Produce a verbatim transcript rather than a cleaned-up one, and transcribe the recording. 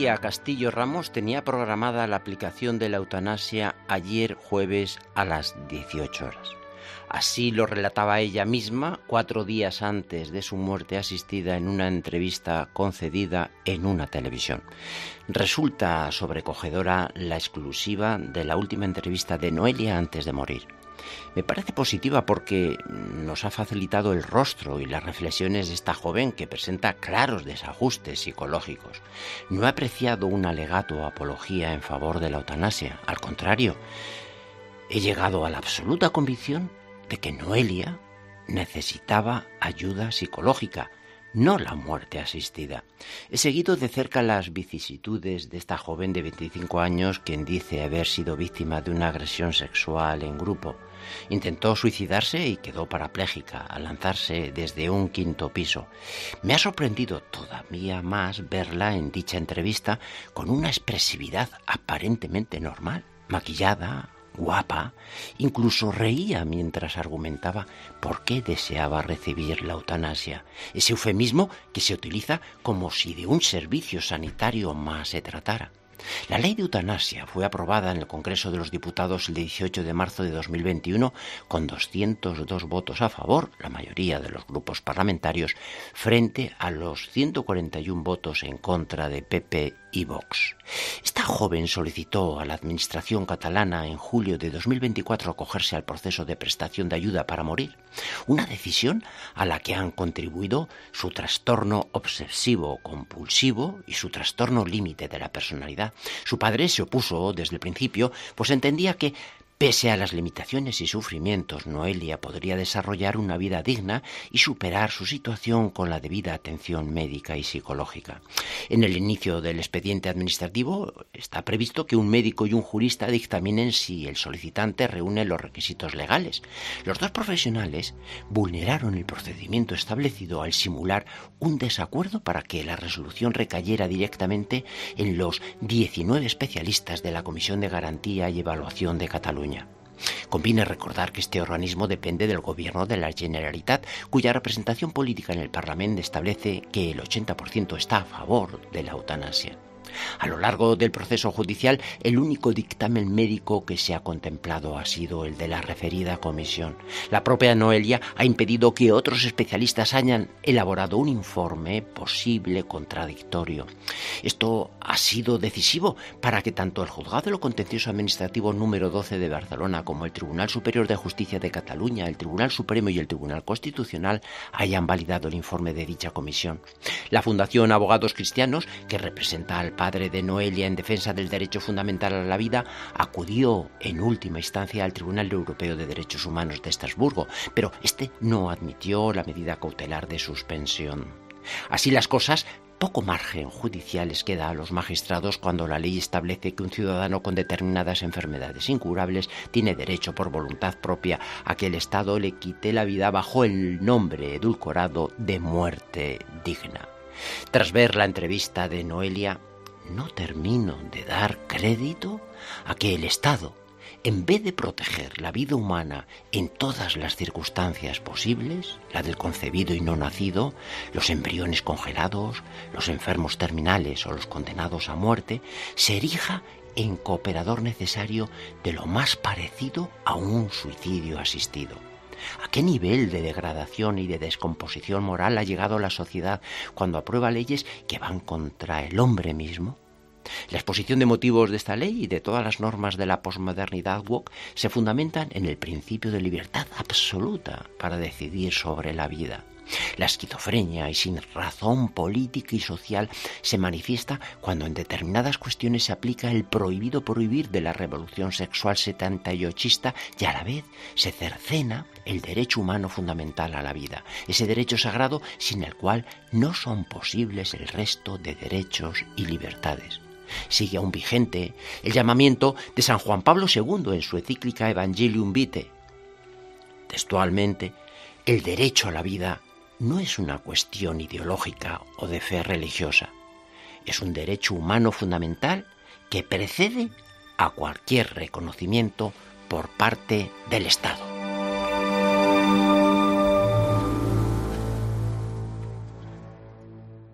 Noelia Castillo Ramos tenía programada la aplicación de la eutanasia ayer jueves a las dieciocho horas. Así lo relataba ella misma cuatro días antes de su muerte asistida en una entrevista concedida en una televisión. Resulta sobrecogedora la exclusiva de la última entrevista de Noelia antes de morir. Me parece positiva porque nos ha facilitado el rostro y las reflexiones de esta joven que presenta claros desajustes psicológicos. No he apreciado un alegato o apología en favor de la eutanasia. Al contrario, he llegado a la absoluta convicción de que Noelia necesitaba ayuda psicológica, no la muerte asistida. He seguido de cerca las vicisitudes de esta joven de veinticinco años, quien dice haber sido víctima de una agresión sexual en grupo. Intentó suicidarse y quedó parapléjica al lanzarse desde un quinto piso. Me ha sorprendido todavía más verla en dicha entrevista con una expresividad aparentemente normal, maquillada, guapa, incluso reía mientras argumentaba por qué deseaba recibir la eutanasia, ese eufemismo que se utiliza como si de un servicio sanitario más se tratara. La ley de eutanasia fue aprobada en el Congreso de los Diputados el dieciocho de marzo de dos mil veintiuno con doscientos dos votos a favor, la mayoría de los grupos parlamentarios, frente a los ciento cuarenta y uno votos en contra de P P y Vox. Esta joven solicitó a la Administración catalana en julio de dos mil veinticuatro acogerse al proceso de prestación de ayuda para morir, una decisión a la que han contribuido su trastorno obsesivo-compulsivo y su trastorno límite de la personalidad. Su padre se opuso desde el principio, pues entendía que, pese a las limitaciones y sufrimientos, Noelia podría desarrollar una vida digna y superar su situación con la debida atención médica y psicológica. En el inicio del expediente administrativo está previsto que un médico y un jurista dictaminen si el solicitante reúne los requisitos legales. Los dos profesionales vulneraron el procedimiento establecido al simular un desacuerdo para que la resolución recayera directamente en los diecinueve especialistas de la Comisión de Garantía y Evaluación de Cataluña. Conviene recordar que este organismo depende del Gobierno de la Generalitat, cuya representación política en el Parlamento establece que el ochenta por ciento está a favor de la eutanasia. A lo largo del proceso judicial, el único dictamen médico que se ha contemplado ha sido el de la referida comisión. La propia Noelia ha impedido que otros especialistas hayan elaborado un informe posible contradictorio. Esto ha sido decisivo para que tanto el Juzgado de lo Contencioso Administrativo número doce de Barcelona como el Tribunal Superior de Justicia de Cataluña, el Tribunal Supremo y el Tribunal Constitucional hayan validado el informe de dicha comisión. La Fundación Abogados Cristianos, que representa al padre de Noelia en defensa del derecho fundamental a la vida, acudió en última instancia al Tribunal Europeo de Derechos Humanos de Estrasburgo, pero este no admitió la medida cautelar de suspensión. Así las cosas, poco margen judicial les queda a los magistrados cuando la ley establece que un ciudadano con determinadas enfermedades incurables tiene derecho por voluntad propia a que el Estado le quite la vida bajo el nombre edulcorado de muerte digna. Tras ver la entrevista de Noelia, no termino de dar crédito a que el Estado, en vez de proteger la vida humana en todas las circunstancias posibles, la del concebido y no nacido, los embriones congelados, los enfermos terminales o los condenados a muerte, se erija en cooperador necesario de lo más parecido a un suicidio asistido. ¿A qué nivel de degradación y de descomposición moral ha llegado la sociedad cuando aprueba leyes que van contra el hombre mismo? La exposición de motivos de esta ley y de todas las normas de la posmodernidad woke se fundamentan en el principio de libertad absoluta para decidir sobre la vida. La esquizofrenia y sin razón política y social se manifiesta cuando en determinadas cuestiones se aplica el prohibido prohibir de la revolución sexual setenta y ochista y a la vez se cercena el derecho humano fundamental a la vida, ese derecho sagrado sin el cual no son posibles el resto de derechos y libertades. Sigue aún vigente el llamamiento de San Juan Pablo segundo en su encíclica Evangelium Vitae. Textualmente, el derecho a la vida no es una cuestión ideológica o de fe religiosa. Es un derecho humano fundamental que precede a cualquier reconocimiento por parte del Estado.